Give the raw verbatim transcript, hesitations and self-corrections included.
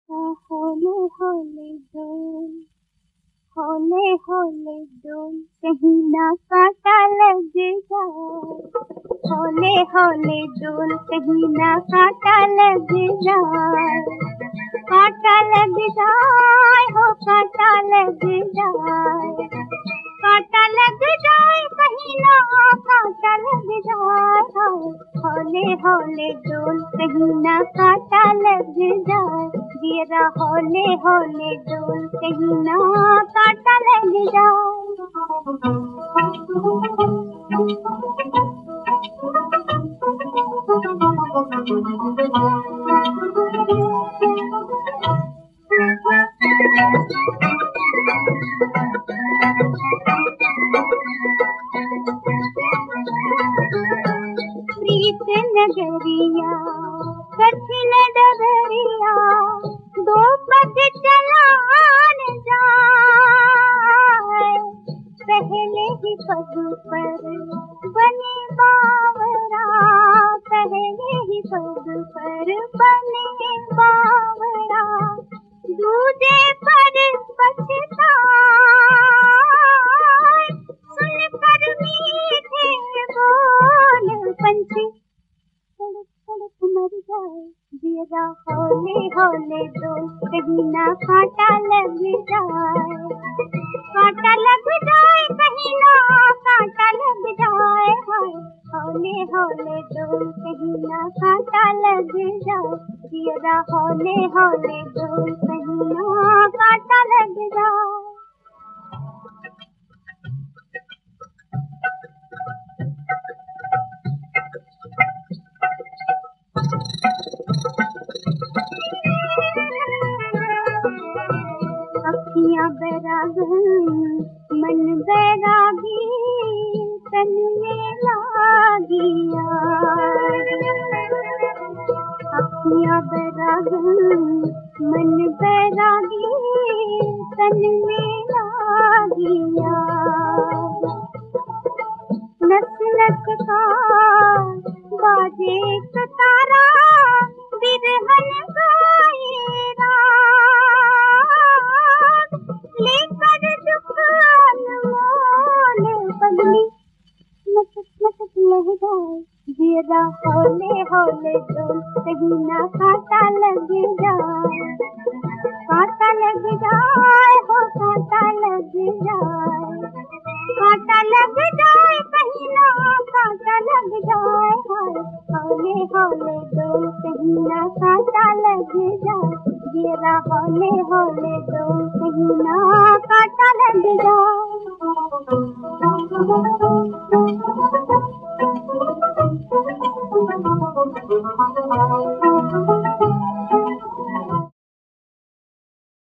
हौले हौले डोल, हौले हौले डोल, कहीं ना कांटा लग जाए। हौले हौले डोल, कहीं ना कांटा लग जाए। कांटा लग जाए, हो कांटा लग जाए। कांटा लग जाए, कहीं ना कांटा लग जाए। हौले हौले डोल, कहीं ना कांटा लग जाए। जरा हौले हौले डोल, कहीं ना कांटा लग जाए। प्रीत नगरिया कठिन डगरिया, दो पग चलान जाए। पहले ही पग पर बने बावरा, पहले ही पग पर बने बावरा, दूजे पर पछताए। सुनकर मीठे बोल पंछी तड़प तड़प मर जाए। जरा हौले हौले डोल, कहीं ना कांटा लग जाए। कांटा लग जाए, कहीं ना कांटा लग जाए। हौले हौले डोल, कहीं ना कांटा लग जाए। जरा हौले हौले डोल, कहीं ना कांटा लग जाए। अखियाँ बैरागन मन बैरागी, तन में लागिया। अखियाँ बैरागन मन बैरागी, तन में लागिया। नस नस का बाजे सतारा, बिरहन गाए राग। लेकर दुख अनमोल पगली मटक मटक लह जाए। जरा हौले हौले डोल, कहीं ना कांटा लग जाए। कांटा लग जाए, हो कांटा लग जाए। कांटा लग जाए, कहीं ना कांटा लग जाए। हौले हौले डोल, कहीं ना कांटा लग जाए। जरा हौले हौले डोल, कहीं ना कांटा लग जाए।